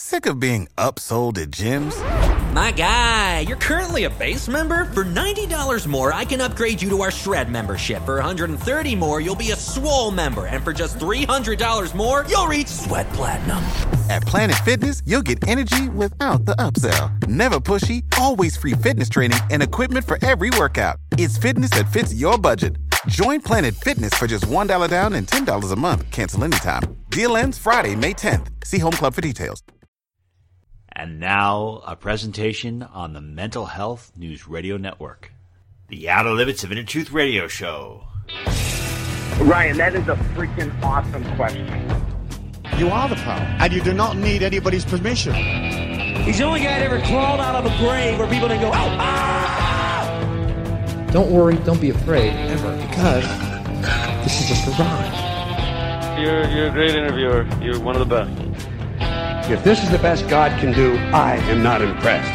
Sick of being upsold at gyms? My guy, you're currently a base member? For $90 more, I can upgrade you to our Shred membership. For $130 more, you'll be a Swole member. And for just $300 more, you'll reach Sweat Platinum. At Planet Fitness, you'll get energy without the upsell. Never pushy, always free fitness training and equipment for every workout. It's fitness that fits your budget. Join Planet Fitness for just $1 down and $10 a month. Cancel anytime. Deal ends Friday, May 10th. See Home Club for details. And now, a presentation on the Mental Health News Radio Network. The Outer Limits of Inner Truth Radio Show. Ryan, that is a freaking awesome question. You are the power, and you do not need anybody's permission. He's the only guy that ever crawled out of a grave where people didn't go, "Ow, ah!" Don't worry, don't be afraid, ever, because this is just a ride. You're a great interviewer. You're one of the best. If this is the best God can do, I am not impressed.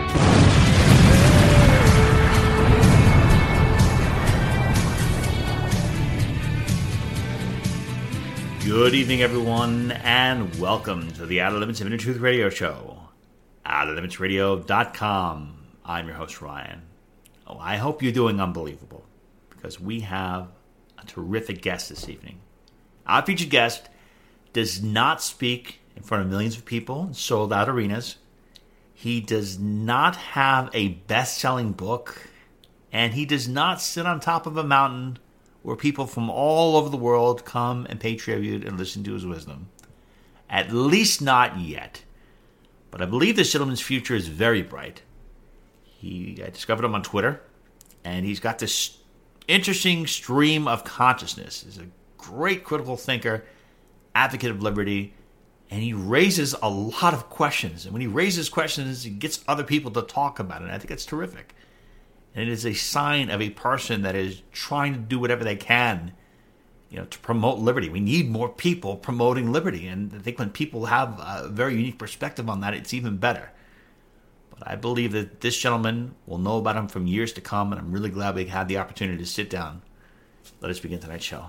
Good evening, everyone, and welcome to the Outer Limits of Inner Truth Radio Show. OuterLimitsRadio.com. I'm your host, Ryan. Oh, I hope you're doing unbelievable, because we have a terrific guest this evening. Our featured guest does not speak in front of millions of people in sold-out arenas. He does not have a best-selling book, and he does not sit on top of a mountain where people from all over the world come and pay tribute and listen to his wisdom. At least not yet. But I believe this gentleman's future is very bright. I discovered him on Twitter, and he's got this interesting stream of consciousness. He's a great critical thinker, advocate of liberty, and he raises a lot of questions. And when he raises questions, he gets other people to talk about it. And I think that's terrific. And it is a sign of a person that is trying to do whatever they can, to promote liberty. We need more people promoting liberty. And I think when people have a very unique perspective on that, it's even better. But I believe that this gentleman will know about him from years to come. And I'm really glad we had the opportunity to sit down. Let us begin tonight's show.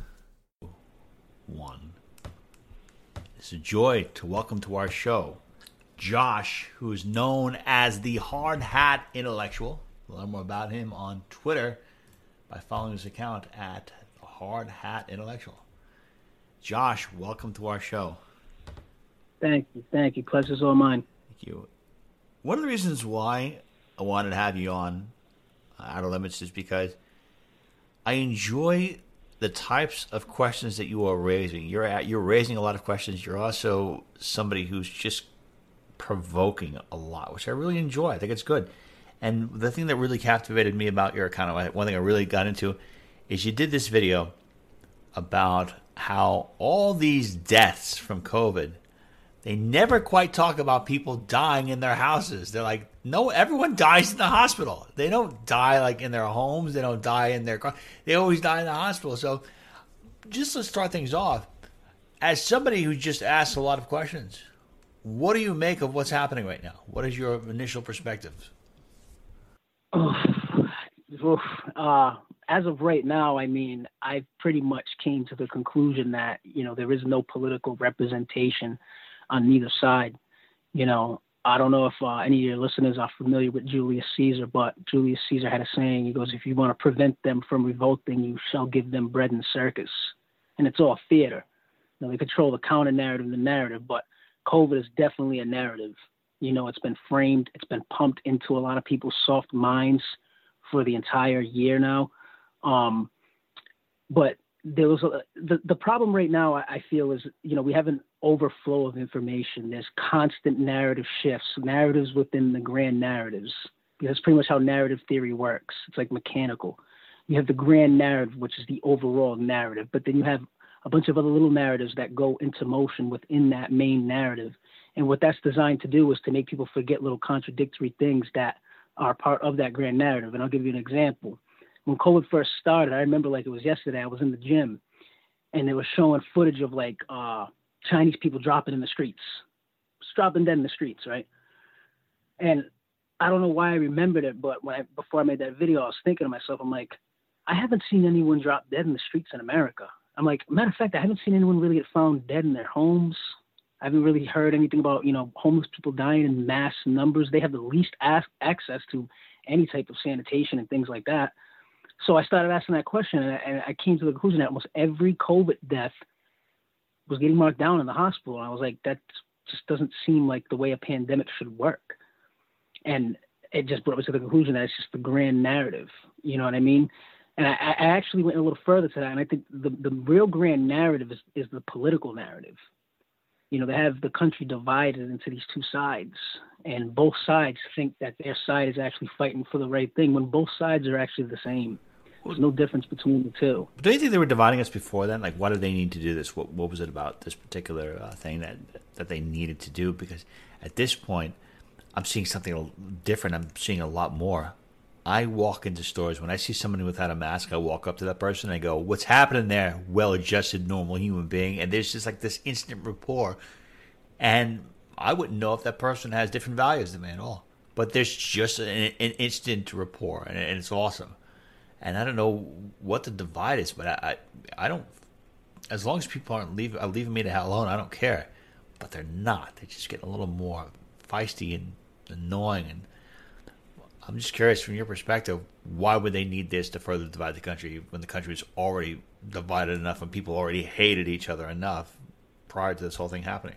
It's a joy to welcome to our show Josh, who is known as the Hard Hat Intellectual. Learn more about him on Twitter by following his account at Hard Hat Intellectual. Josh, welcome to our show. Thank you. Pleasure's all mine. Thank you. One of the reasons why I wanted to have you on Outer Limits is because I enjoy the types of questions that you are raising. You're raising a lot of questions. You're also somebody who's just provoking a lot, which I really enjoy. I think it's good. And the thing that really captivated me about your account, one thing I really got into, is you did this video about how all these deaths from COVID, they never quite talk about people dying in their houses. They're like, no, everyone dies in the hospital. They don't die like in their homes. They don't die in their car. They always die in the hospital. So just to start things off, as somebody who just asks a lot of questions, what do you make of what's happening right now? What is your initial perspective? As of right now, I pretty much came to the conclusion that, there is no political representation on neither side. I don't know if any of your listeners are familiar with Julius Caesar, but Julius Caesar had a saying. He goes, if you want to prevent them from revolting, you shall give them bread and circus. And it's all theater. They control the counter narrative and the narrative, but COVID is definitely a narrative. It's been framed, it's been pumped into a lot of people's soft minds for the entire year now. But there was the problem right now, I feel, is, we have an overflow of information. There's constant narrative shifts, narratives within the grand narratives. That's pretty much how narrative theory works. It's like mechanical. You have the grand narrative, which is the overall narrative, but then you have a bunch of other little narratives that go into motion within that main narrative. And what that's designed to do is to make people forget little contradictory things that are part of that grand narrative. And I'll give you an example. When COVID first started, I remember like it was yesterday, I was in the gym and they were showing footage of Chinese people dropping in the streets, just dropping dead in the streets, right? And I don't know why I remembered it, but before I made that video, I was thinking to myself, I'm like, I haven't seen anyone drop dead in the streets in America. I'm like, matter of fact, I haven't seen anyone really get found dead in their homes. I haven't really heard anything about, homeless people dying in mass numbers. They have the least access to any type of sanitation and things like that. So I started asking that question, and I came to the conclusion that almost every COVID death was getting marked down in the hospital. And I was like, that just doesn't seem like the way a pandemic should work. And it just brought me to the conclusion that it's just the grand narrative. You know what I mean? And I actually went a little further to that. And I think the real grand narrative is the political narrative. They have the country divided into these two sides, and both sides think that their side is actually fighting for the right thing when both sides are actually the same. There's no difference between the two. But don't you think they were dividing us before then? Like, why did they need to do this? What was it about this particular thing that they needed to do? Because at this point, I'm seeing something different. I'm seeing a lot more. I walk into stores. When I see somebody without a mask, I walk up to that person and I go, what's happening there? Well-adjusted, normal human being. And there's just like this instant rapport. And I wouldn't know if that person has different values than me at all. But there's just an instant rapport, and it's awesome. And I don't know what the divide is, but I don't. As long as people are leaving me the hell alone, I don't care. But they're not. They're just getting a little more feisty and annoying. And I'm just curious, from your perspective, why would they need this to further divide the country when the country is already divided enough and people already hated each other enough prior to this whole thing happening?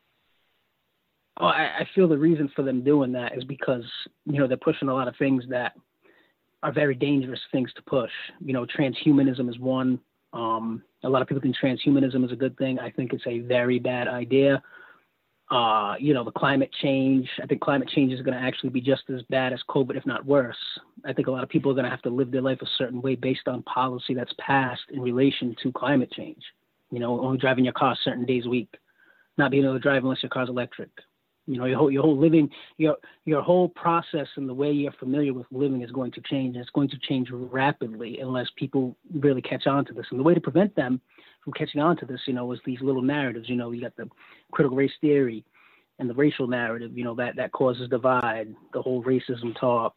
Oh, I feel the reason for them doing that is because, they're pushing a lot of things that are very dangerous things to push. Transhumanism is one. A lot of people think transhumanism is a good thing. I think it's a very bad idea. The climate change. I think climate change is going to actually be just as bad as COVID, if not worse. I think a lot of people are going to have to live their life a certain way based on policy that's passed in relation to climate change. Only driving your car certain days a week, not being able to drive unless your car's electric. Your whole living, your whole process and the way you're familiar with living is going to change. And it's going to change rapidly unless people really catch on to this. And the way to prevent them from catching on to this, is these little narratives. You got the critical race theory and the racial narrative, that causes divide, the whole racism talk,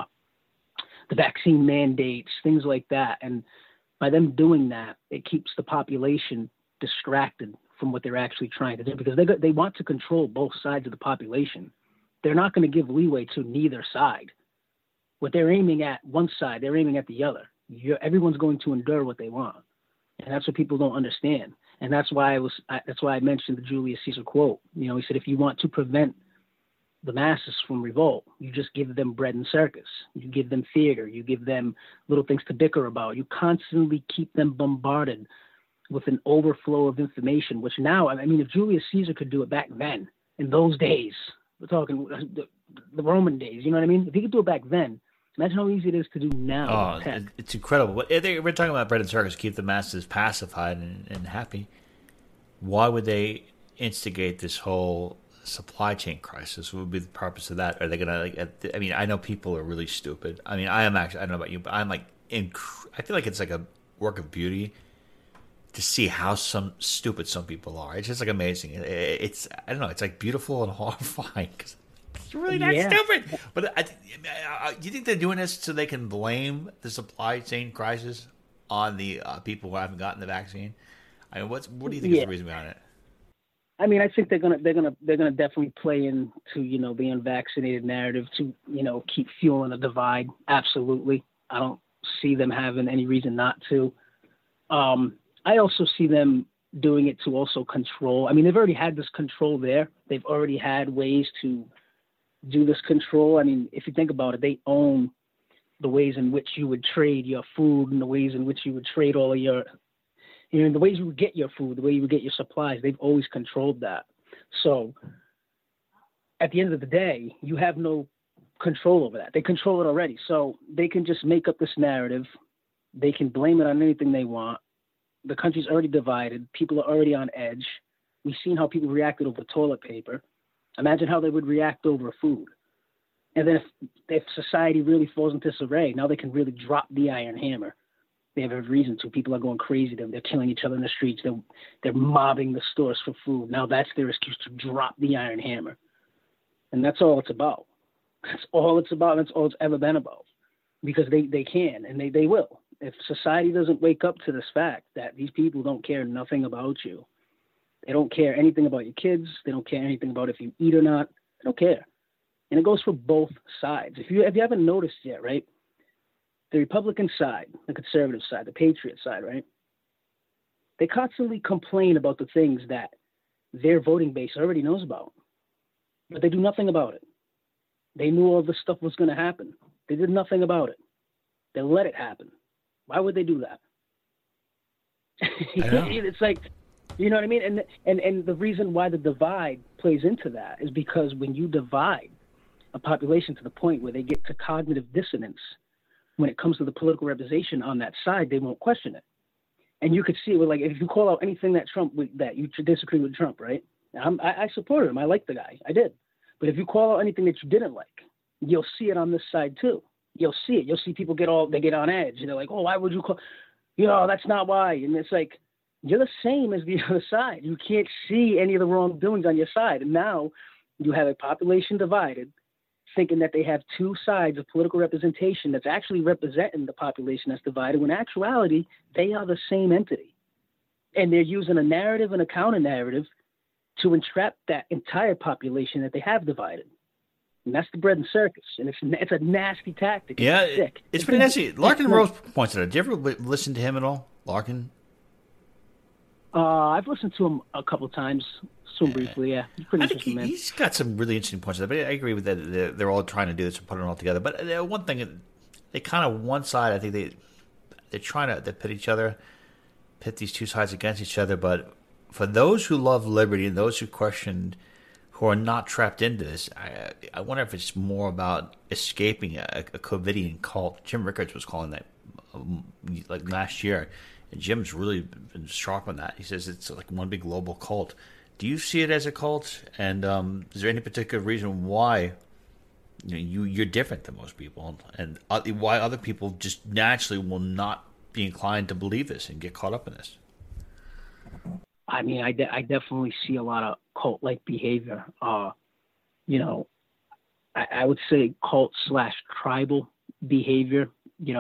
the vaccine mandates, things like that. And by them doing that, it keeps the population distracted from what they're actually trying to do, because they want to control both sides of the population. They're not going to give leeway to neither side. What they're aiming at one side, they're aiming at the other. Everyone's going to endure what they want, and that's what people don't understand. And that's why I mentioned the Julius Caesar quote. He said, if you want to prevent the masses from revolt, you just give them bread and circus. You give them theater. You give them little things to bicker about. You constantly keep them bombarded with an overflow of information, which now, if Julius Caesar could do it back then, in those days, we're talking the Roman days, you know what I mean? If he could do it back then, imagine how easy it is to do now. Oh, it's incredible. We're talking about bread and circus, keep the masses pacified and happy. Why would they instigate this whole supply chain crisis? What would be the purpose of that? Are they going to, I know people are really stupid. I don't know about you, but I'm I feel like it's like a work of beauty to see how stupid some people are. It's just amazing. It's I don't know. It's beautiful and horrifying because it's really not stupid. But do you think they're doing this so they can blame the supply chain crisis on the people who haven't gotten the vaccine? What do you think is the reason behind it? I think they're gonna definitely play into the unvaccinated narrative to keep fueling the divide. Absolutely, I don't see them having any reason not to. I also see them doing it to also control. They've already had this control there. They've already had ways to do this control. If you think about it, they own the ways in which you would trade your food and the ways in which you would trade all of your, the ways you would get your food, the way you would get your supplies. They've always controlled that. So at the end of the day, you have no control over that. They control it already. So they can just make up this narrative. They can blame it on anything they want. The country's already divided. People are already on edge. We've seen how people reacted over toilet paper. Imagine how they would react over food. And then if society really falls into disarray, now they can really drop the iron hammer. They have every reason to. People are going crazy. They're killing each other in the streets. They're mobbing the stores for food. Now that's their excuse to drop the iron hammer. And that's all it's about. That's all it's about. That's all it's ever been about. Because they can and they will. If society doesn't wake up to this fact that these people don't care nothing about you, They don't care anything about your kids. They don't care anything about if you eat or not. They don't care. And it goes for both sides. If you haven't noticed yet, right? The Republican side, the conservative side, the patriot side, right? They constantly complain about the things that their voting base already knows about, but they do nothing about it. They knew all this stuff was going to happen. They did nothing about it. They let it happen. Why would they do that? It's like, you know what I mean? And the reason why the divide plays into that is because when you divide a population to the point where they get to cognitive dissonance, when it comes to the political representation on that side, they won't question it. And you could see it with, like, if you call out anything that you disagree with Trump, right? I supported him. I like the guy. I did. But if you call out anything that you didn't like, you'll see it on this side too. You'll see it. You'll see people get on edge. And they're like, oh, why would you call? That's not why. And it's like, you're the same as the other side. You can't see any of the wrongdoings on your side. And now you have a population divided, thinking that they have two sides of political representation that's actually representing the population that's divided, when in actuality, they are the same entity. And they're using a narrative and a counter-narrative to entrap that entire population that they have divided. And that's the bread and circus. And it's a nasty tactic. It's pretty nasty. Larken Rose points it out. Did you ever listen to him at all, Larken? I've listened to him a couple times, briefly, yeah. He's pretty interesting, man. He's got some really interesting points. But I agree with that. They're all trying to do this and put it all together. But one thing, they kind of, one side, I think they're trying to pit these two sides against each other. But for those who love liberty and those who are not trapped into this, I wonder if it's more about escaping a COVIDian cult. Jim Rickards was calling that like last year. And Jim's really been sharp on that. He says it's like one big global cult. Do you see it as a cult? And is there any particular reason why you're different than most people, and why other people just naturally will not be inclined to believe this and get caught up in this? I mean, I definitely see a lot of cult-like behavior. I would say cult/tribal behavior.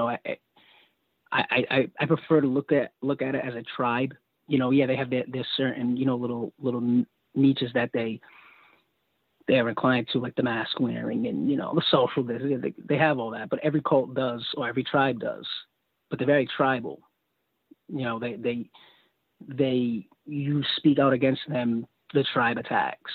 I prefer to look at it as a tribe. They have their certain, little niches that they're inclined to, like the mask wearing and, the social, they have all that, but every cult does, or every tribe does, but they're very tribal. You speak out against them, the tribe attacks,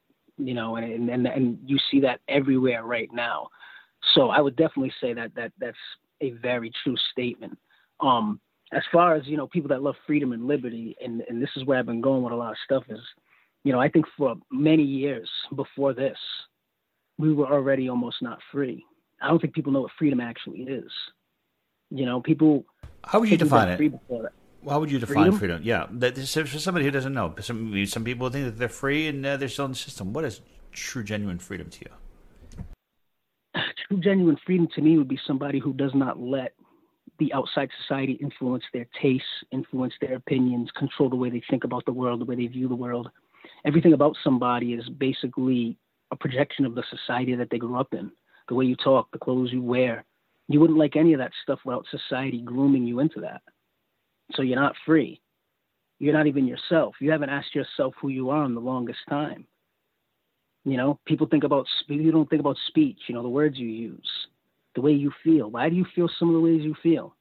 and you see that everywhere right now. So I would definitely say that's a very true statement. As far as, people that love freedom and liberty, and this is where I've been going with a lot of stuff is, I think for many years before this, we were already almost not free. I don't think people know what freedom actually is. People. How would you define it? How would you define freedom? Yeah, for somebody who doesn't know, some people think that they're free and they're still in the system. What is true, genuine freedom to you? True, genuine freedom to me would be somebody who does not let the outside society influence their tastes, influence their opinions, control the way they think about the world, the way they view the world. Everything about somebody is basically a projection of the society that they grew up in. The way you talk, the clothes you wear. You wouldn't like any of that stuff without society grooming you into that. So you're not free. You're not even yourself. You haven't asked yourself who you are in the longest time. People don't think about speech, the words you use, the way you feel. Why do you feel some of the ways you feel?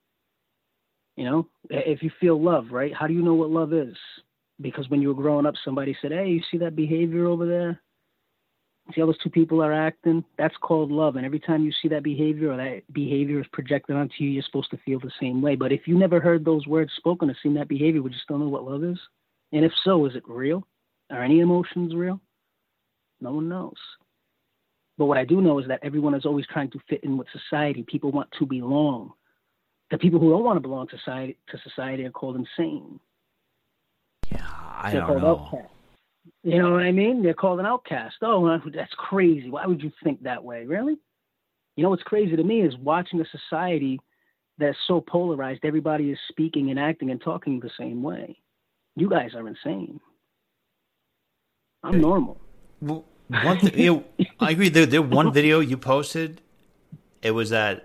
If you feel love, right? How do you know what love is? Because when you were growing up, somebody said, hey, you see that behavior over there? See how those two people are acting? That's called love. And every time you see that behavior or that behavior is projected onto you, you're supposed to feel the same way. But if you never heard those words spoken or seen that behavior, would you still know what love is? And if so, is it real? Are any emotions real? No one knows. But what I do know is that everyone is always trying to fit in with society. People want to belong. The people who don't want to belong to society are called insane. Yeah, I don't know. Outcast. You know what I mean? They're called an outcast. Oh, that's crazy. Why would you think that way? Really? What's crazy to me is watching a society that's so polarized. Everybody is speaking and acting and talking the same way. You guys are insane. I'm normal. Well, I agree. There one video you posted. It was a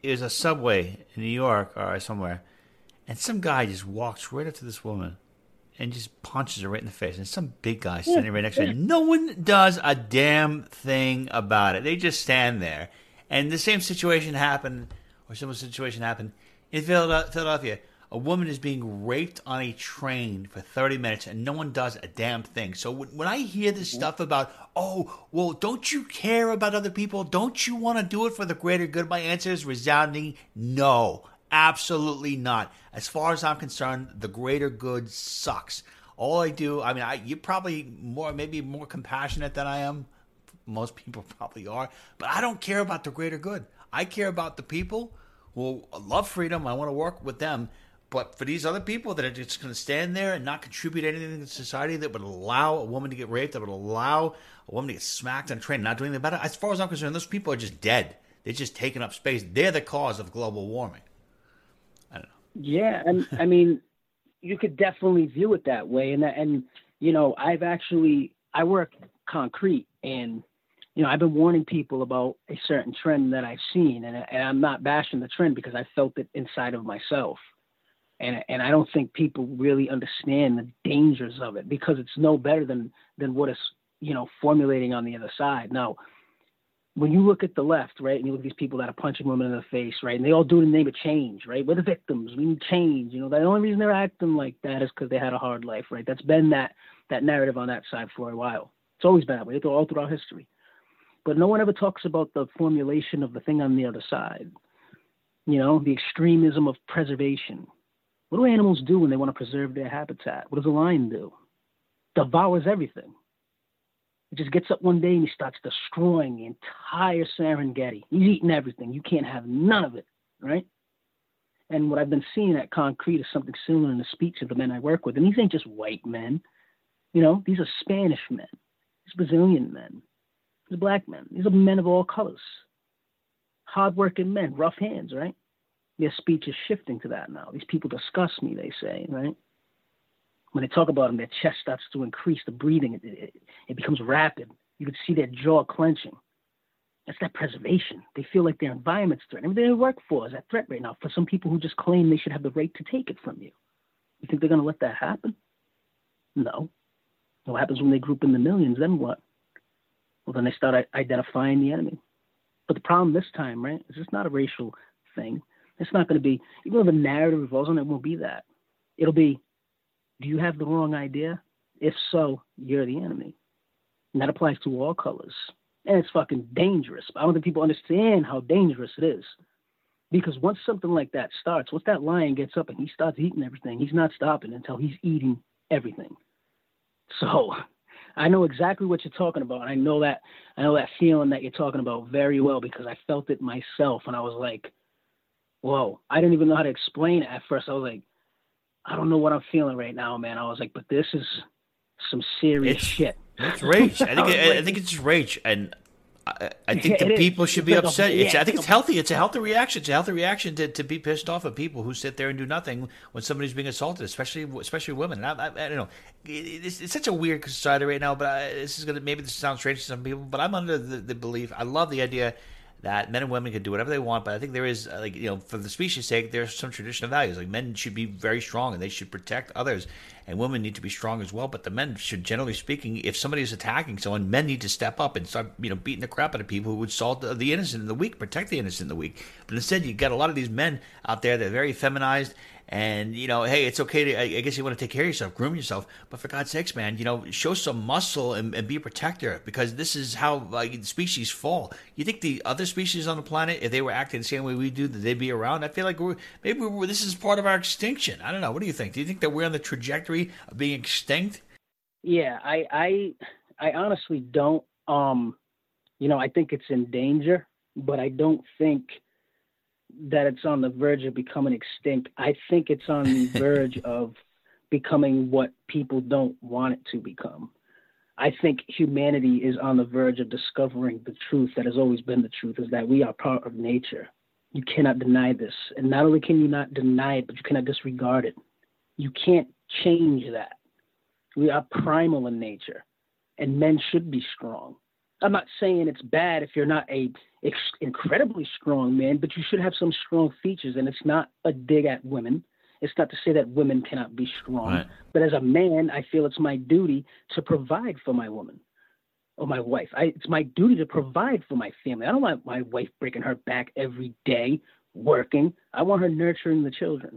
subway in New York or somewhere, and some guy just walks right up to this woman and just punches her right in the face. And some big guy standing right next to her. No one does a damn thing about it. They just stand there. And the same situation happened, or similar situation happened in Philadelphia. A woman is being raped on a train for 30 minutes, and no one does a damn thing. So when I hear this stuff about, oh, well, don't you care about other people? Don't you want to do it for the greater good? My answer is resounding no. Absolutely not. As far as I'm concerned, the greater good sucks. All I do, I mean, you're probably maybe more compassionate than I am. Most people probably are. But I don't care about the greater good. I care about the people who love freedom. I want to work with them. But for these other people that are just going to stand there and not contribute anything to society, that would allow a woman to get raped, that would allow a woman to get smacked on a train, not doing anything about it, as far as I'm concerned, those people are just dead. They're just taking up space. They're the cause of global warming. I don't know. Yeah, and I mean, you could definitely view it that way. And you know, I work concrete, and you know, I've been warning people about a certain trend that I've seen, and I'm not bashing the trend because I felt it inside of myself. And I don't think people really understand the dangers of it, because it's no better than what is, you know, formulating on the other side. Now, when you look at the left, right, and you look at these people that are punching women in the face, right, and they all do it in the name of change, right? We're the victims. We need change. You know, the only reason they're acting like that is because they had a hard life, right? That's been that narrative on that side for a while. It's always been that way, all throughout history. But no one ever talks about the formulation of the thing on the other side. You know, the extremism of preservation. What do animals do when they want to preserve their habitat? What does a lion do? Devours everything. He just gets up one day and he starts destroying the entire Serengeti. He's eating everything. You can't have none of it, right? And what I've been seeing at Concrete is something similar in the speech of the men I work with. And these ain't just white men. You know, these are Spanish men. These are Brazilian men. These are black men. These are men of all colors. Hardworking men, rough hands, right? Their speech is shifting to that now. These people disgust me, they say, right? When they talk about them, their chest starts to increase, the breathing, it becomes rapid. You can see their jaw clenching. That's that preservation. They feel like their environment's threatened. Everything they work for is at threat right now for some people who just claim they should have the right to take it from you. You think they're going to let that happen? No. What happens when they group in the millions, then what? Well, then they start identifying the enemy. But the problem this time, right, is it's not a racial thing. It's not going to be, even though the narrative revolves on it, won't be that. It'll be, do you have the wrong idea? If so, you're the enemy. And that applies to all colors. And it's fucking dangerous. But I don't think people understand how dangerous it is. Because once something like that starts, once that lion gets up and he starts eating everything, he's not stopping until he's eating everything. So I know exactly what you're talking about. And I know that feeling that you're talking about very well, because I felt it myself. And I was like, whoa, I didn't even know how to explain it at first. I was like, I don't know what I'm feeling right now, man. I was like, but this is some serious shit. It's rage. I think it's just rage. And I think the people should be upset. I think it's healthy. It's a healthy reaction. It's a healthy reaction to be pissed off at people who sit there and do nothing when somebody's being assaulted, especially women. And I don't know. It's such a weird society right now, but maybe this sounds strange to some people, but I'm under the belief, I love the idea that men and women can do whatever they want, but I think there is, for the species' sake, there's some traditional values. Like, men should be very strong and they should protect others, and women need to be strong as well. But the men should, generally speaking, if somebody is attacking someone, men need to step up and start, beating the crap out of people who would assault the innocent and the weak, protect the innocent and the weak. But instead, you got a lot of these men out there that are very feminized. And, hey, it's okay to, I guess you want to take care of yourself, groom yourself. But for God's sakes, man, show some muscle and be a protector, because this is how the species fall. You think the other species on the planet, if they were acting the same way we do, that they'd be around? I feel like this is part of our extinction. I don't know. What do you think? Do you think that we're on the trajectory of being extinct? Yeah, I honestly don't. I think it's in danger, but I don't think that it's on the verge of becoming extinct. I think it's on the verge of becoming what people don't want it to become. I think humanity is on the verge of discovering the truth that has always been the truth, is that we are part of nature. You cannot deny this. And not only can you not deny it, but you cannot disregard it. You can't change that. We are primal in nature, and men should be strong. I'm not saying it's bad if you're not a incredibly strong man, but you should have some strong features. And it's not a dig at women. It's not to say that women cannot be strong. Right. But as a man, I feel it's my duty to provide for my woman or my wife. It's my duty to provide for my family. I don't want my wife breaking her back every day working. I want her nurturing the children.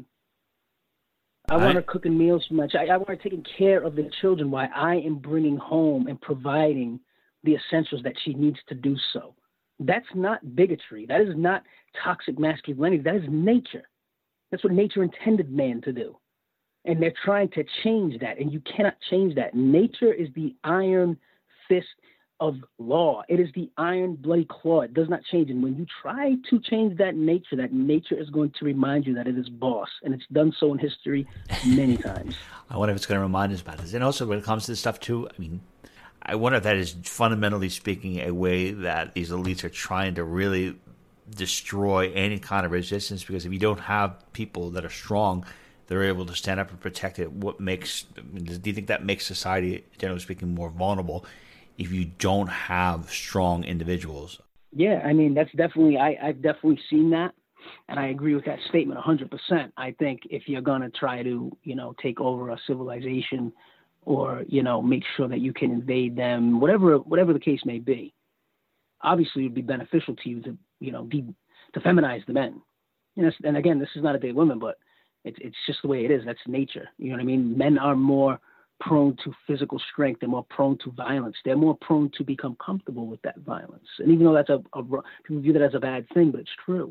I want her cooking meals for my child. I want her taking care of the children while I am bringing home and providing the essentials that she needs to do so. That's not bigotry. That is not toxic masculinity. That is nature. That's what nature intended man to do. And they're trying to change that, and you cannot change that. Nature is the iron fist of law. It is the iron bloody claw. It does not change. And when you try to change that nature is going to remind you that it is boss. And it's done so in history many times. I wonder if it's going to remind us about this. And also when it comes to this stuff too, I wonder if that is fundamentally speaking a way that these elites are trying to really destroy any kind of resistance, because if you don't have people that are strong, they're able to stand up and protect it. Do you think that makes society, generally speaking, more vulnerable if you don't have strong individuals? Yeah, that's definitely, I've definitely seen that. And I agree with that statement 100%. I think if you're going to try to, take over a civilization or, make sure that you can invade them, whatever the case may be, obviously it would be beneficial to you to, to feminize the men. And again, this is not a day of women, but it's just the way it is. That's nature. You know what I mean? Men are more prone to physical strength. They're more prone to violence. They're more prone to become comfortable with that violence. And even though that's people view that as a bad thing, but it's true.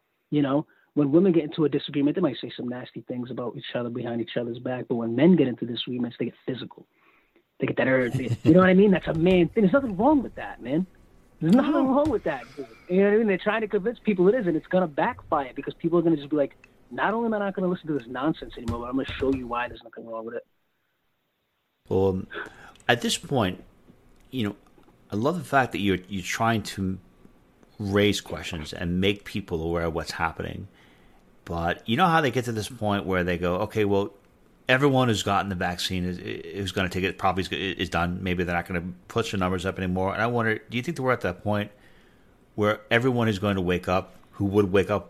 When women get into a disagreement, they might say some nasty things about each other behind each other's back. But when men get into disagreements, they get physical. They get that urge. You know what I mean? That's a man thing. There's nothing wrong with that, man. There's nothing wrong with that. You know what I mean? They're trying to convince people it is, and it's going to backfire because people are going to just be like, not only am I not going to listen to this nonsense anymore, but I'm going to show you why there's nothing wrong with it. Well, at this point, I love the fact that you're trying to raise questions and make people aware of what's happening. But you know how they get to this point where they go, okay, well, everyone who's gotten the vaccine is going to take it, probably is done. Maybe they're not going to push the numbers up anymore. And I wonder, do you think that we're at that point where everyone is going to wake up, who would wake up,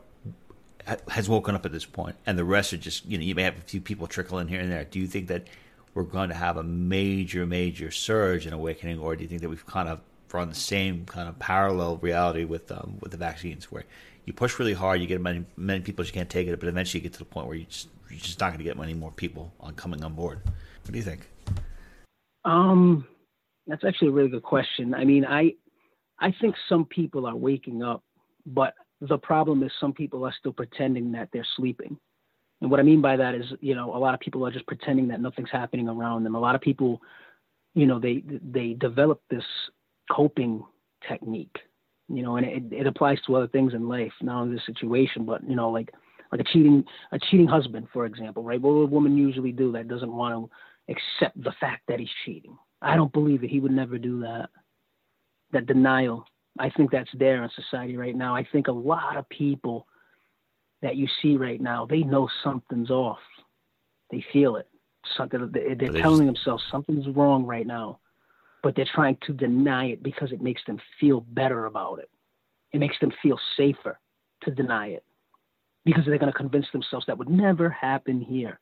has woken up at this point, and the rest are just, you may have a few people trickle in here and there. Do you think that we're going to have a major, major surge in awakening, or do you think that we've kind of run the same kind of parallel reality with the vaccines, where you push really hard, you get many people as you can't take it, but eventually you get to the point where you're just not going to get many more people coming on board? What do you think? That's actually a really good question. I think some people are waking up, but the problem is some people are still pretending that they're sleeping. And what I mean by that is, a lot of people are just pretending that nothing's happening around them. A lot of people, they develop this coping technique, and it applies to other things in life, not only this situation, but, like a cheating husband, for example, right? What would a woman usually do that doesn't want to accept the fact that he's cheating? I don't believe it. He would never do that. That denial, I think that's there in society right now. I think a lot of people that you see right now, they know something's off. They feel it. They're telling themselves something's wrong right now, but they're trying to deny it because it makes them feel better about it. It makes them feel safer to deny it because they're going to convince themselves that would never happen here.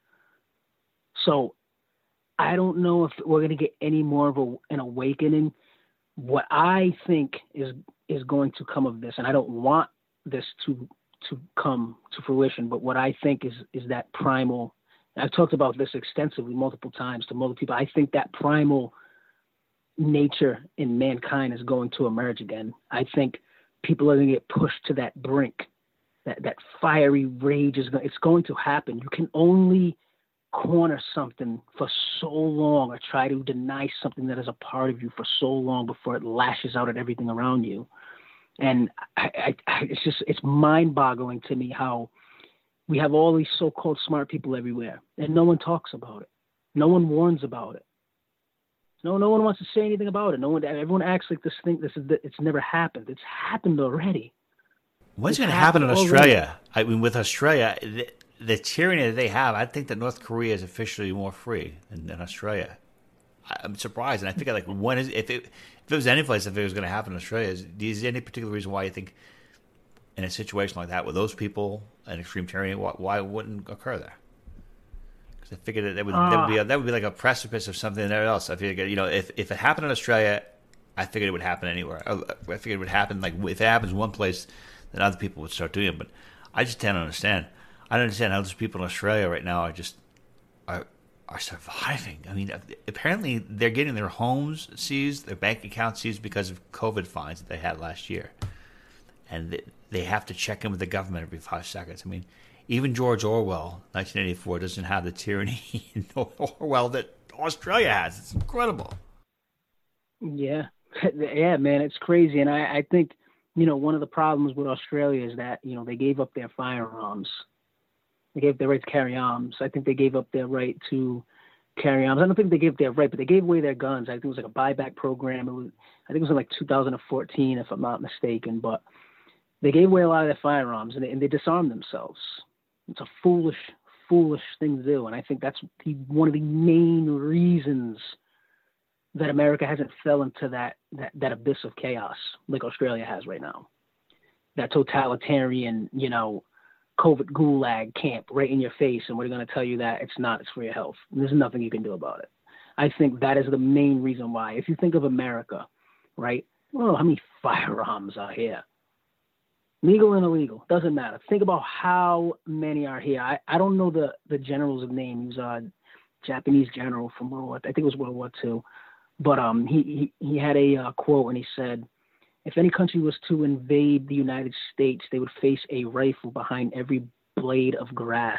So I don't know if we're going to get any more of an awakening. What I think is going to come of this, and I don't want this to come to fruition, but what I think is that primal, I've talked about this extensively multiple times to multiple people, I think that primal nature in mankind is going to emerge again. I think people are going to get pushed to that brink, that fiery rage it's going to happen. You can only corner something for so long or try to deny something that is a part of you for so long before it lashes out at everything around you. And it's mind-boggling to me how we have all these so-called smart people everywhere, and no one talks about it. No one warns about it. No one wants to say anything about it. Everyone acts like it's never happened. It's happened already. What's going to happen in Australia? With Australia, the tyranny that they have, I think that North Korea is officially more free than Australia. I'm surprised, and I think if it was any place, if it was going to happen in Australia, is there any particular reason why you think in a situation like that with those people and extreme tyranny, why it wouldn't occur there? Because I figured that would be like a precipice of something else. I figured, if it happened in Australia, I figured it would happen anywhere. I figured it would happen, like, if it happens one place, then other people would start doing it. But I just can't understand. I don't understand how those people in Australia right now are surviving. I mean, apparently they're getting their homes seized, their bank accounts seized because of COVID fines that they had last year. And they have to check in with the government every 5 seconds. I mean, even George Orwell, 1984, doesn't have the tyranny in Orwell that Australia has. It's incredible. Yeah. Yeah, man, it's crazy. And I think, one of the problems with Australia is that, they gave up their firearms. They gave their right to carry arms. I think they gave up their right to carry arms. I don't think they gave their right, but they gave away their guns. I think it was like a buyback program. I think it was in like 2014, if I'm not mistaken. But they gave away a lot of their firearms, and they disarmed themselves. It's a foolish thing to do. And I think that's one of the main reasons that America hasn't fell into that abyss of chaos like Australia has right now. That totalitarian, COVID gulag camp right in your face, and we're going to tell you that it's for your health. And there's nothing you can do about it. I think that is the main reason why. If you think of America, right? I don't know how many firearms are here. Legal and illegal, doesn't matter. Think about how many are here. I don't know the general's name. He was a Japanese general from I think it was World War II. But he had a quote, and he said, if any country was to invade the United States, they would face a rifle behind every blade of grass.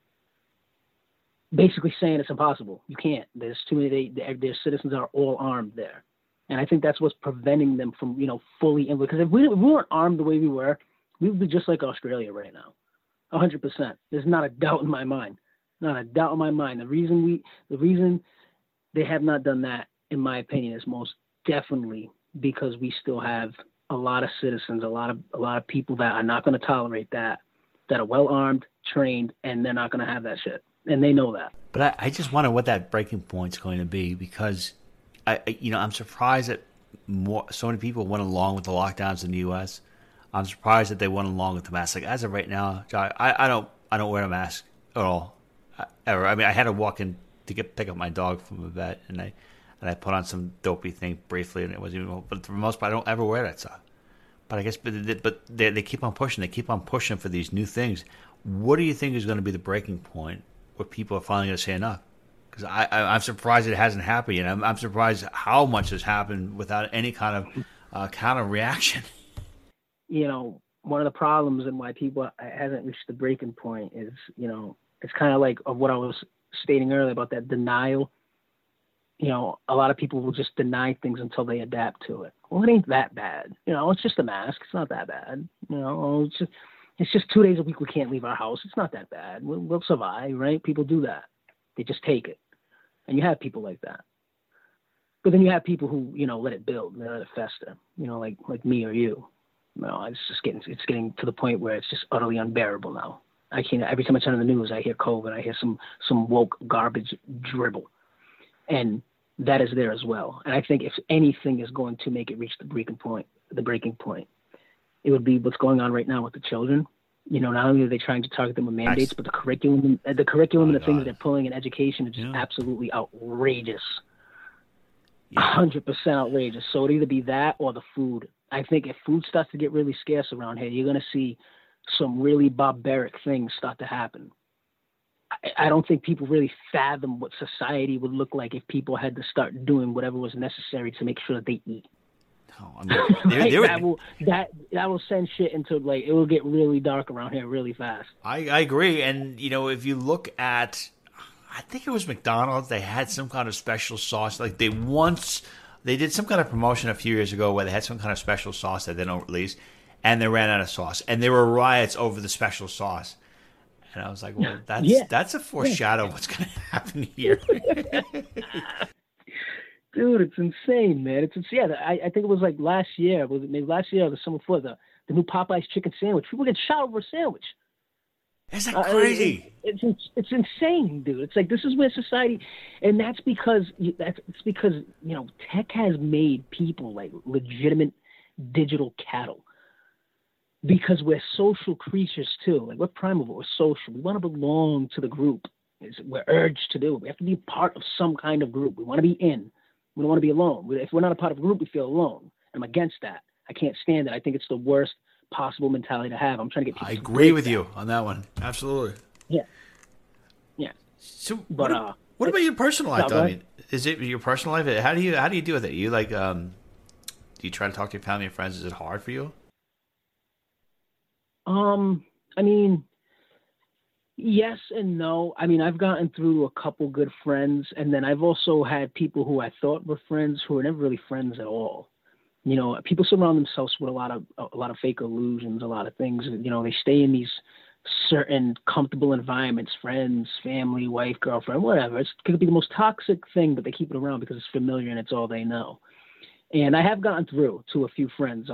Basically saying it's impossible. You can't. There's too many. Their citizens are all armed there. And I think that's what's preventing them from, fully – because if we weren't armed the way we were, we would be just like Australia right now. 100%. There's not a doubt in my mind. Not a doubt in my mind. The reason they have not done that, in my opinion, is most definitely because we still have a lot of citizens, a lot of people that are not going to tolerate that are well armed, trained, and they're not going to have that shit, and they know that. But I just wonder what that breaking point's going to be, because I'm surprised that so many people went along with the lockdowns in the U.S. I'm surprised that they went along with the mask. Like, as of right now, I don't wear a mask at all, ever. I mean, I had to walk in to pick up my dog from a vet, and I put on some dopey thing briefly, and it wasn't even. But for the most part, I don't ever wear that stuff. But I guess, but they keep on pushing. They keep on pushing for these new things. What do you think is going to be the breaking point where people are finally going to say enough? Because I'm surprised it hasn't happened yet. I'm surprised how much has happened without any kind of counter reaction. One of the problems and why people hasn't reached the breaking point is, it's kind of like of what I was stating earlier about that denial. A lot of people will just deny things until they adapt to it. Well, it ain't that bad. It's just a mask. It's not that bad. It's just 2 days a week we can't leave our house. It's not that bad. We'll survive, right? People do that. They just take it. And you have people like that. But then you have people who, let it build, and let it fester, like me or you. It's getting to the point where it's just utterly unbearable now. I can't, every time I turn on the news, I hear COVID, I hear some woke garbage dribble. And that is there as well. And I think if anything is going to make it reach the breaking point, it would be what's going on right now with the children. Not only are they trying to target them with mandates, but the curriculum and the things that they're pulling in education are just absolutely outrageous. 100% outrageous. So it'd either be that or the food. I think if food starts to get really scarce around here, you're going to see some really barbaric things start to happen. I don't think people really fathom what society would look like if people had to start doing whatever was necessary to make sure that they eat. No, I mean, that will send shit into, like, it will get really dark around here really fast. I agree. And, if you look at, I think it was McDonald's, they had some kind of special sauce. Like, they did some kind of promotion a few years ago where they had some kind of special sauce that they don't release, and they ran out of sauce. And there were riots over the special sauce. And I was like, well, that's a foreshadow of what's going to happen here. Dude, it's insane, man. It's insane. I think it was like last year. Was it maybe last year or the summer before? The new Popeye's chicken sandwich. People get shot over a sandwich. Is that crazy? It's insane, dude. It's like, this is where society, and that's because tech has made people like legitimate digital cattle. Because we're social creatures too. Like, we're primal, but we're social. We want to belong to the group. We're urged to do it. We have to be part of some kind of group. We want to be in. We don't want to be alone. If we're not a part of a group, we feel alone. I'm against that. I can't stand it. I think it's the worst possible mentality to have. I'm trying to get people I to agree with that. you on that one. Absolutely. Yeah. So, but what about your personal life, though? I right? mean, is it your personal life? How do you deal with it? You like, do you try to talk to your family and friends? Is it hard for you? I mean, yes and no. I mean, I've gotten through a couple good friends, and then I've also had people who I thought were friends who were never really friends at all. You know, people surround themselves with a lot of fake illusions, a lot of things. You know, they stay in these certain comfortable environments, friends, family, wife, girlfriend, whatever. It could be the most toxic thing, but they keep it around because it's familiar and it's all they know. And I have gotten through to a few friends,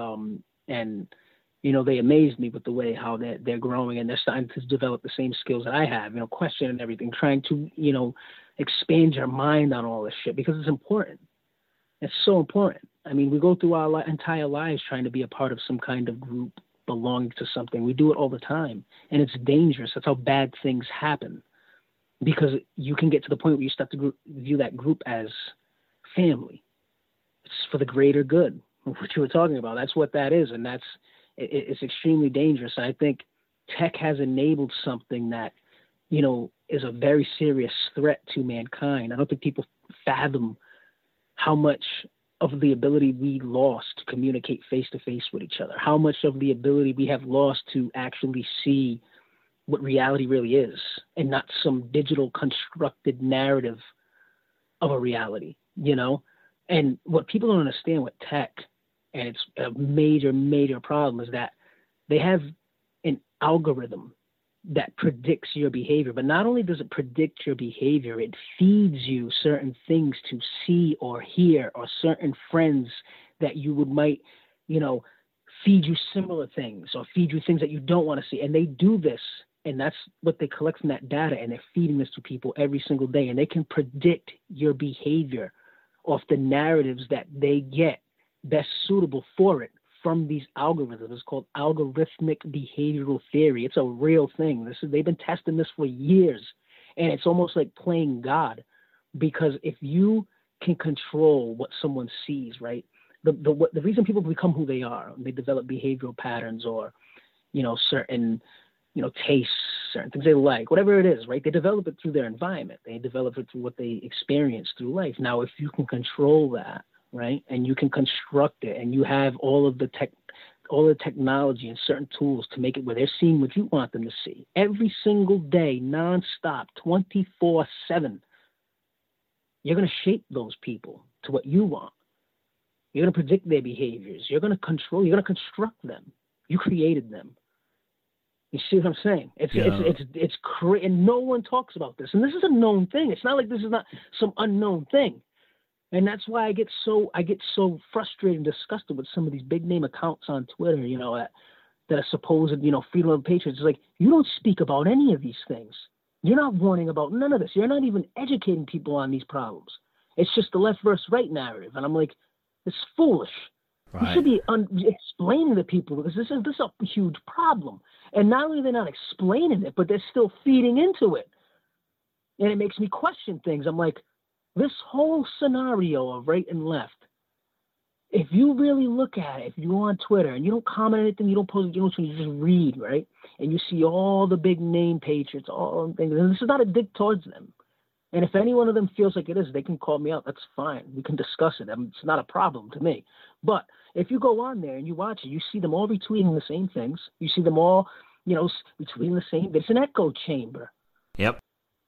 and you know, they amaze me with the way how they're growing and they're starting to develop the same skills that I have, you know, questioning everything, trying to, you know, expand your mind on all this shit because it's important. It's so important. I mean, we go through our entire lives trying to be a part of some kind of group, belonging to something. We do it all the time, and it's dangerous. That's how bad things happen, because you can get to the point where you start to view that group as family. It's for the greater good, what you were talking about. That's what that is, and it's extremely dangerous. And I think tech has enabled something that, you know, is a very serious threat to mankind. I don't think people fathom how much of the ability we lost to communicate face-to-face with each other, how much of the ability we have lost to actually see what reality really is and not some digital constructed narrative of a reality, you know? And what people don't understand with tech, and it's a major, major problem, is that they have an algorithm that predicts your behavior. But not only does it predict your behavior, it feeds you certain things to see or hear, or certain friends that you might, you know, feed you similar things or feed you things that you don't want to see. And they do this, and that's what they collect from that data, and they're feeding this to people every single day. And they can predict your behavior off the narratives that they get best suitable for it from these algorithms. It's called algorithmic behavioral theory. It's a real thing. They've been testing this for years, and it's almost like playing God, because if you can control what someone sees, right? The reason people become who they are, they develop behavioral patterns, or, you know, certain, you know, tastes, certain things they like, whatever it is, right? They develop it through their environment. They develop it through what they experience through life. Now, if you can control that, right, and you can construct it, and you have all the technology and certain tools to make it where they're seeing what you want them to see every single day, nonstop, 24/7, you're going to shape those people to what you want. You're going to predict their behaviors. You're going to control. You're going to construct them. You created them. You see what I'm saying? It's crazy, and no one talks about this. And this is a known thing. It's not like this is not some unknown thing. And that's why I get so frustrated and disgusted with some of these big name accounts on Twitter, you know, that are supposed, you know, freedom of patriots. It's like, you don't speak about any of these things. You're not warning about none of this. You're not even educating people on these problems. It's just the left versus right narrative. And I'm like, it's foolish. Right. You should be explaining to people, because this is a huge problem. And not only are they not explaining it, but they're still feeding into it. And it makes me question things. I'm like, this whole scenario of right and left, if you really look at it, if you go on Twitter and you don't comment anything, you don't post, you just read, right? And you see all the big name patriots, all the things, and this is not a dig towards them. And if any one of them feels like it is, they can call me out. That's fine. We can discuss it. It's not a problem to me. But if you go on there and you watch it, you see them all retweeting the same things. You see them all, you know, retweeting the same. It's an echo chamber. Yep.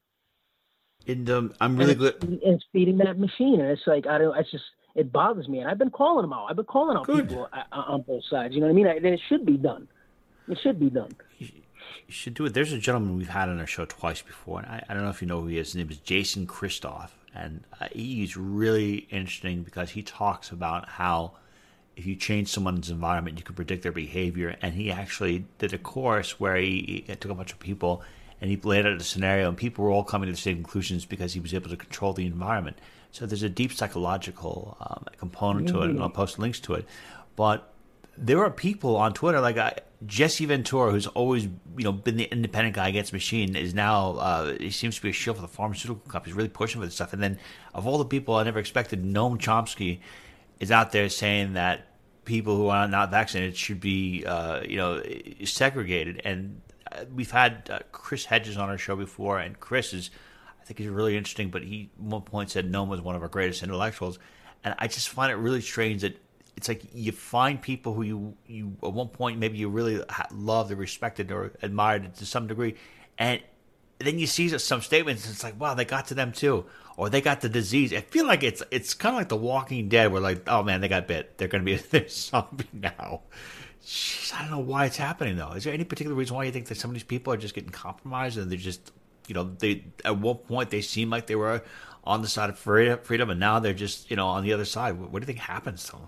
And I'm really glad. It's feeding that machine, and it's like, it bothers me, and I've been calling them out. I've been calling out people on both sides. You know what I mean? And it should be done. It should be done. You should do it. There's a gentleman we've had on our show twice before, and I don't know if you know who he is. His name is Jason Christoff, and he's really interesting because he talks about how if you change someone's environment, you can predict their behavior. And he actually did a course where he took a bunch of people and he laid out a scenario, and people were all coming to the same conclusions because he was able to control the environment. So there's a deep psychological component to it, and I'll post links to it. But there are people on Twitter like Jesse Ventura, who's always been the independent guy against machine, is now he seems to be a shield for the pharmaceutical companies, really pushing for this stuff. And then of all the people I never expected, Noam Chomsky is out there saying that people who are not vaccinated should be segregated. And we've had Chris Hedges on our show before, and Chris is, I think he's really interesting, but he at one point said Noam was one of our greatest intellectuals. And I just find it really strange that it's like you find people who you at one point maybe you really loved or respected or admired to some degree, and then you see some statements and it's like, wow, they got to them too, or they got the disease. I feel like it's kind of like The Walking Dead, where like, oh man, they got bit, they're going to be their zombie now. Jeez, I don't know why it's happening though. Is there any particular reason why you think that some of these people are just getting compromised and they're just, they at one point they seem like they were on the side of freedom and now they're just on the other side? What do you think happens to them?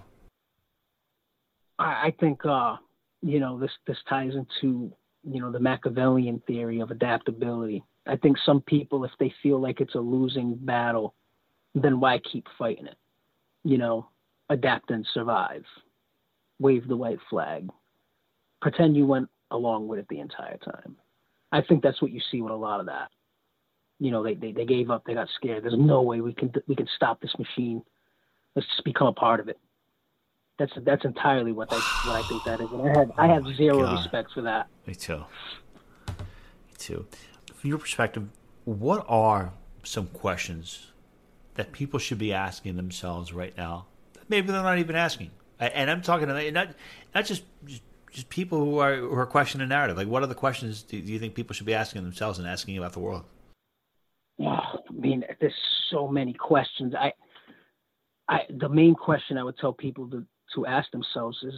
I think this ties into the Machiavellian theory of adaptability. I think some people, if they feel like it's a losing battle, then why keep fighting it? Adapt and survive. Wave the white flag. Pretend you went along with it the entire time. I think that's what you see with a lot of that. They gave up. They got scared. There's no way we can stop this machine. Let's just become a part of it. That's entirely what I think that is, and I have zero respect for that. Me too. From your perspective, what are some questions that people should be asking themselves right now that maybe they're not even asking? And I'm talking not just people who are questioning the narrative. Like, what are the questions do you think people should be asking themselves and asking about the world? Oh, I mean, there's so many questions. The main question I would tell people to ask themselves is,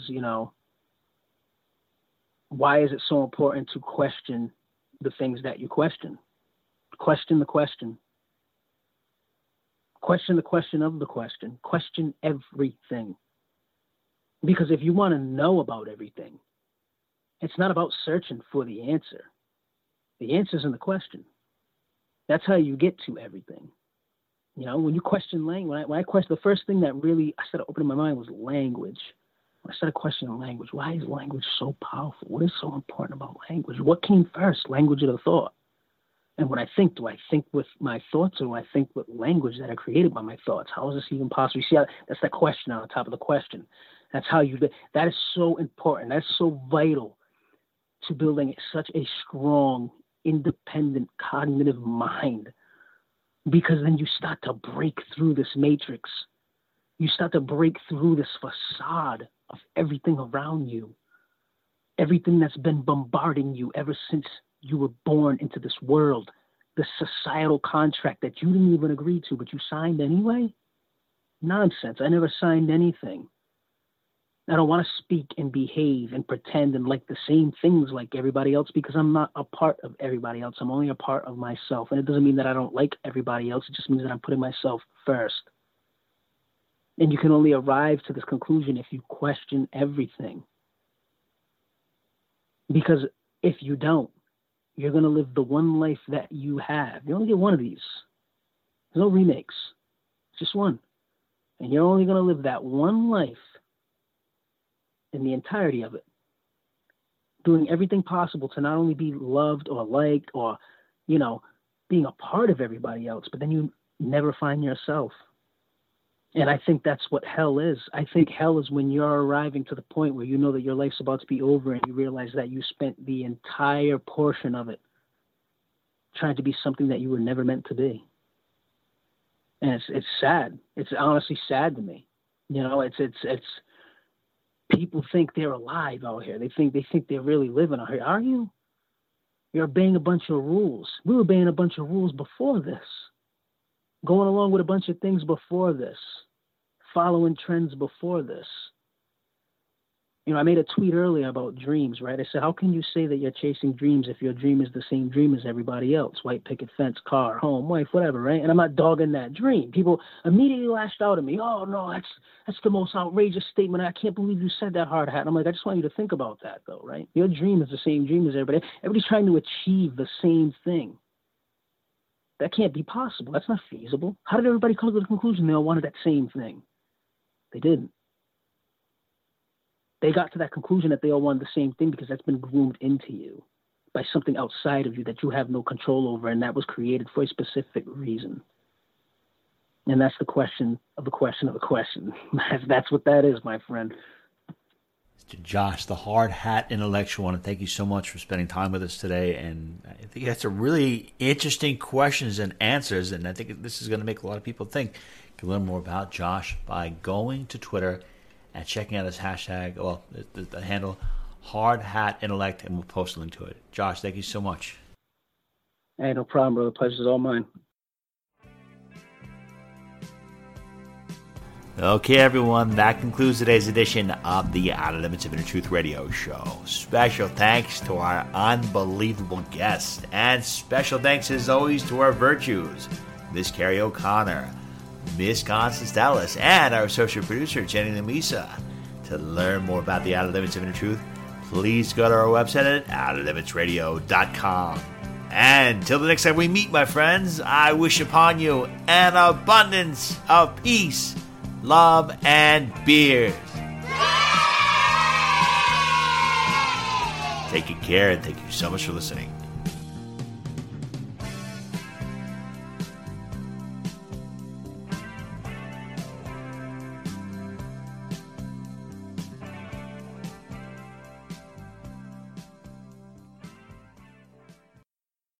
why is it so important to question the things that you question? Question the question. Question the question of the question. Question everything. Because if you want to know about everything, it's not about searching for the answer. The answer's in the question. That's how you get to everything. When you question language, when I question, the first thing that really I started opening my mind was language. When I started questioning language, why is language so powerful? What is so important about language? What came first, language or the thought? And when I think, do I think with my thoughts or do I think with language that are created by my thoughts? How is this even possible? You see, that's the question on the top of the question. That's how that is so important. That's so vital to building such a strong, independent, cognitive mind. Because then you start to break through this matrix. You start to break through this facade of everything around you. Everything that's been bombarding you ever since you were born into this world. The societal contract that you didn't even agree to, but you signed anyway? Nonsense. I never signed anything. I don't want to speak and behave and pretend and like the same things like everybody else because I'm not a part of everybody else. I'm only a part of myself. And it doesn't mean that I don't like everybody else. It just means that I'm putting myself first. And you can only arrive to this conclusion if you question everything. Because if you don't, you're going to live the one life that you have. You only get one of these. There's no remakes. It's just one. And you're only going to live that one life in the entirety of it, doing everything possible to not only be loved or liked or, being a part of everybody else, but then you never find yourself. And I think that's what hell is. I think hell is when you're arriving to the point where you know that your life's about to be over and you realize that you spent the entire portion of it trying to be something that you were never meant to be. And it's sad. It's honestly sad to me. It's people think they're alive out here. They think they're really living out here. Are you? You're obeying a bunch of rules. We were obeying a bunch of rules before this. Going along with a bunch of things before this. Following trends before this. I made a tweet earlier about dreams, right? I said, how can you say that you're chasing dreams if your dream is the same dream as everybody else? White picket fence, car, home, wife, whatever, right? And I'm not dogging that dream. People immediately lashed out at me. Oh, no, that's the most outrageous statement. I can't believe you said that, hard hat. I'm like, I just want you to think about that, though, right? Your dream is the same dream as everybody. Everybody's trying to achieve the same thing. That can't be possible. That's not feasible. How did everybody come to the conclusion they all wanted that same thing? They didn't. they got to that conclusion that they all wanted the same thing because that's been groomed into you by something outside of you that you have no control over, and that was created for a specific reason. And that's the question of the question of the question. That's what that is, my friend. Mr. Josh, the hard hat intellectual, I want to thank you so much for spending time with us today. And I think that's a really interesting questions and answers, and I think this is going to make a lot of people think. You can learn more about Josh by going to Twitter and checking out his hashtag, well, the handle, Hard Hat Intellect, and we'll post a link to it. Josh, thank you so much. Hey, no problem, brother. Pleasure's all mine. Okay, everyone, that concludes today's edition of the Outer Limits of Inner Truth Radio Show. Special thanks to our unbelievable guests, and special thanks, as always, to our virtues, Miss Carrie O'Connor, Miss Constance Dallas, and our associate producer, Jenny Lamisa. To learn more about the Outer Limits of Inner Truth, please go to our website at outerlimitsradio.com. And till the next time we meet, my friends, I wish upon you an abundance of peace, love, and beers. Take good care, and thank you so much for listening.